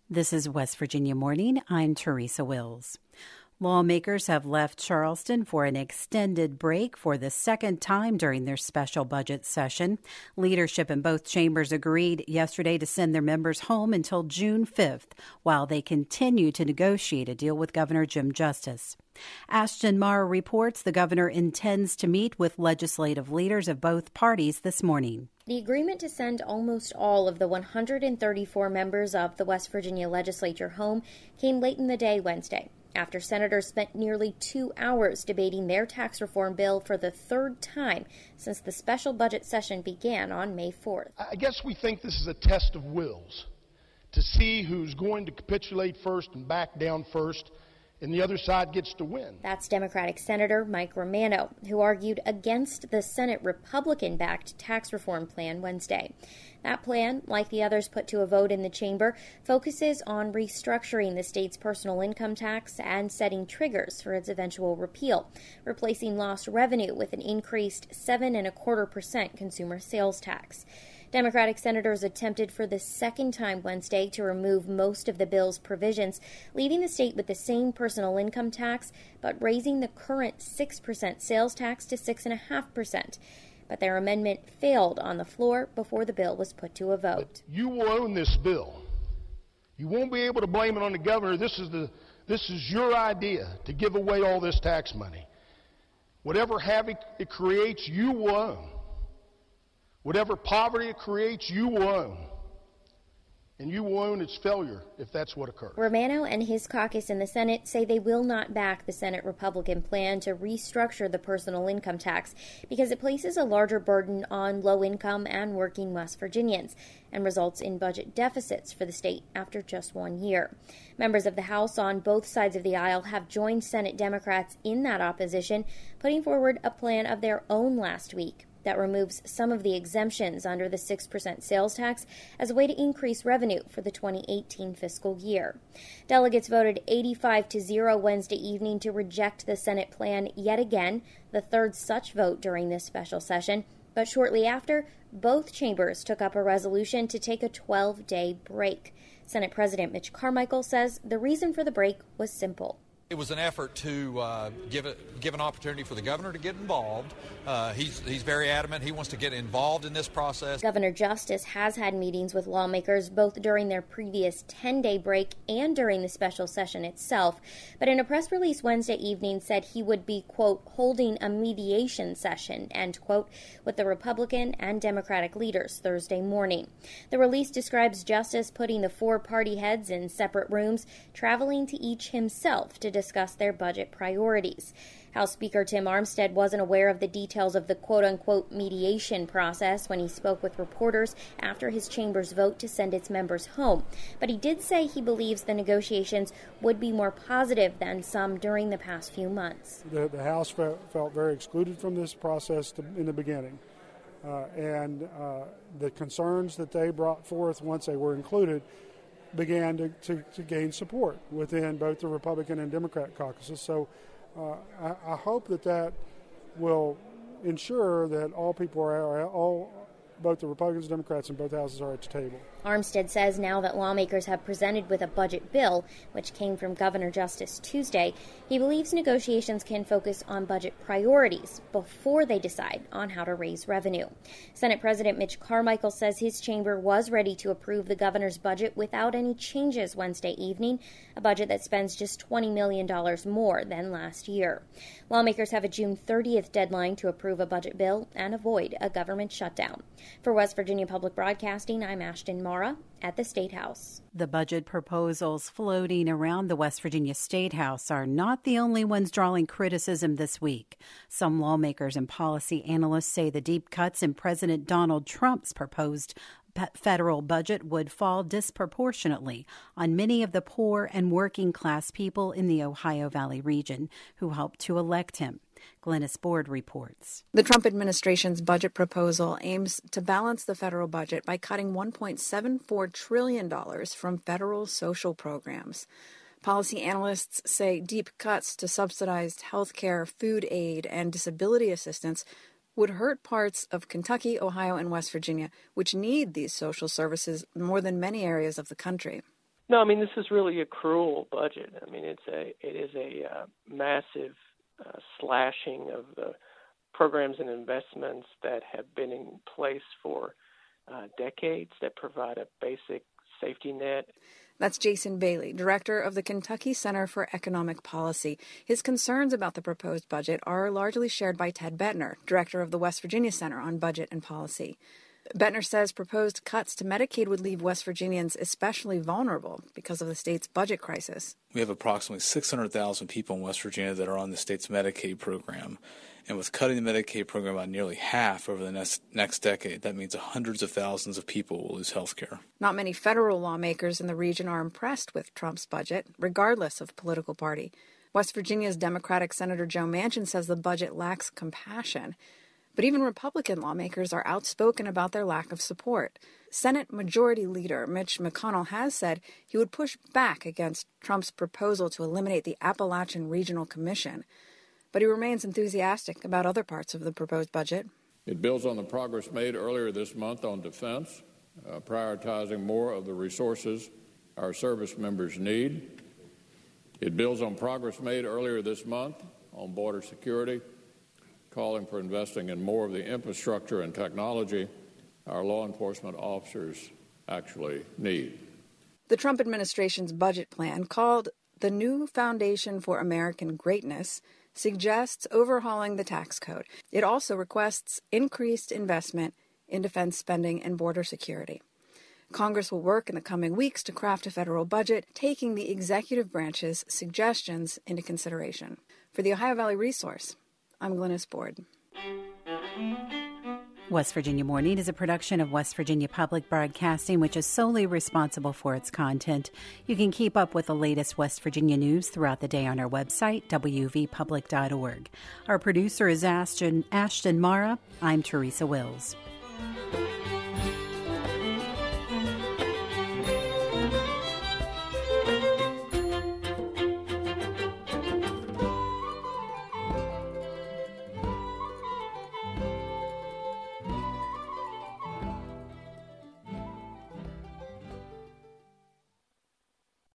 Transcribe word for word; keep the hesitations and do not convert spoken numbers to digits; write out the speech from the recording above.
This is West Virginia Morning. I'm Teresa Wills. Lawmakers have left Charleston for an extended break for the second time during their special budget session. Leadership in both chambers agreed yesterday to send their members home until June fifth while they continue to negotiate a deal with Governor Jim Justice. Ashton Mara reports the governor intends to meet with legislative leaders of both parties this morning. The agreement to send almost all of the one hundred thirty-four members of the West Virginia legislature home came late in the day Wednesday, after senators spent nearly two hours debating their tax reform bill for the third time since the special budget session began on May fourth. I guess we think this is a test of wills, to see who's going to capitulate first and back down first, and the other side gets to win. That's Democratic Senator Mike Romano, who argued against the Senate Republican-backed tax reform plan Wednesday. That plan, like the others put to a vote in the chamber, focuses on restructuring the state's personal income tax and setting triggers for its eventual repeal, replacing lost revenue with an increased seven and a quarter percent consumer sales tax. Democratic senators attempted for the second time Wednesday to remove most of the bill's provisions, leaving the state with the same personal income tax, but raising the current six percent sales tax to six point five percent. But their amendment failed on the floor before the bill was put to a vote. But you will own this bill. You won't be able to blame it on the governor. This is the this is your idea to give away all this tax money. Whatever havoc it creates, you will own. Whatever poverty it creates, you will own. And you will own its failure if that's what occurs. Romano and his caucus in the Senate say they will not back the Senate Republican plan to restructure the personal income tax because it places a larger burden on low-income and working West Virginians and results in budget deficits for the state after just one year. Members of the House on both sides of the aisle have joined Senate Democrats in that opposition, putting forward a plan of their own last week that removes some of the exemptions under the six percent sales tax as a way to increase revenue for the twenty eighteen fiscal year. Delegates voted eighty-five to zero Wednesday evening to reject the Senate plan yet again, the third such vote during this special session. But shortly after, both chambers took up a resolution to take a twelve-day break. Senate President Mitch Carmichael says the reason for the break was simple. It was an effort to uh, give it, give an opportunity for the governor to get involved. Uh, he's he's very adamant. He wants to get involved in this process. Governor Justice has had meetings with lawmakers both during their previous ten-day break and during the special session itself, but in a press release Wednesday evening said he would be, quote, holding a mediation session, end quote, with the Republican and Democratic leaders Thursday morning. The release describes Justice putting the four party heads in separate rooms, traveling to each himself to discuss their budget priorities. House Speaker Tim Armstead wasn't aware of the details of the quote-unquote mediation process when he spoke with reporters after his chamber's vote to send its members home, but he did say he believes the negotiations would be more positive than some during the past few months. The, the House felt, felt very excluded from this process to, in the beginning, uh, and uh, the concerns that they brought forth once they were included began to, to, to gain support within both the Republican and Democrat caucuses. So uh, I, I hope that that will ensure that all people are, all both the Republicans and Democrats in both houses are at the table. Armstead says now that lawmakers have presented with a budget bill, which came from Governor Justice Tuesday, he believes negotiations can focus on budget priorities before they decide on how to raise revenue. Senate President Mitch Carmichael says his chamber was ready to approve the governor's budget without any changes Wednesday evening, a budget that spends just twenty million dollars more than last year. Lawmakers have a June thirtieth deadline to approve a budget bill and avoid a government shutdown. For West Virginia Public Broadcasting, I'm Ashton Mara at the State House. The budget proposals floating around the West Virginia State House are not the only ones drawing criticism this week. Some lawmakers and policy analysts say the deep cuts in President Donald Trump's proposed federal budget would fall disproportionately on many of the poor and working class people in the Ohio Valley region who helped to elect him. Glennis Board reports. The Trump administration's budget proposal aims to balance the federal budget by cutting one point seven four trillion dollars from federal social programs. Policy analysts say deep cuts to subsidized health care, food aid, and disability assistance would hurt parts of Kentucky, Ohio, and West Virginia, which need these social services more than many areas of the country. No, I mean, this is really a cruel budget. I mean, it's a it is a uh, massive uh, slashing of the programs and investments that have been in place for uh, decades that provide a basic safety net. That's Jason Bailey, director of the Kentucky Center for Economic Policy. His concerns about the proposed budget are largely shared by Ted Bettner, director of the West Virginia Center on Budget and Policy. Bettner says proposed cuts to Medicaid would leave West Virginians especially vulnerable because of the state's budget crisis. We have approximately six hundred thousand people in West Virginia that are on the state's Medicaid program. And with cutting the Medicaid program by nearly half over the next, next decade, that means hundreds of thousands of people will lose health care. Not many federal lawmakers in the region are impressed with Trump's budget, regardless of political party. West Virginia's Democratic Senator Joe Manchin says the budget lacks compassion. But even Republican lawmakers are outspoken about their lack of support. Senate Majority Leader Mitch McConnell has said he would push back against Trump's proposal to eliminate the Appalachian Regional Commission. But he remains enthusiastic about other parts of the proposed budget. It builds on the progress made earlier this month on defense, uh, prioritizing more of the resources our service members need. It builds on progress made earlier this month on border security, calling for investing in more of the infrastructure and technology our law enforcement officers actually need. The Trump administration's budget plan, called the New Foundation for American Greatness, suggests overhauling the tax code. It also requests increased investment in defense spending and border security. Congress will work in the coming weeks to craft a federal budget, taking the executive branch's suggestions into consideration. For the Ohio Valley Resource, I'm Glynis Board. West Virginia Morning is a production of West Virginia Public Broadcasting, which is solely responsible for its content. You can keep up with the latest West Virginia news throughout the day on our website, w v public dot org. Our producer is Ashton, Ashton Mara. I'm Teresa Wills.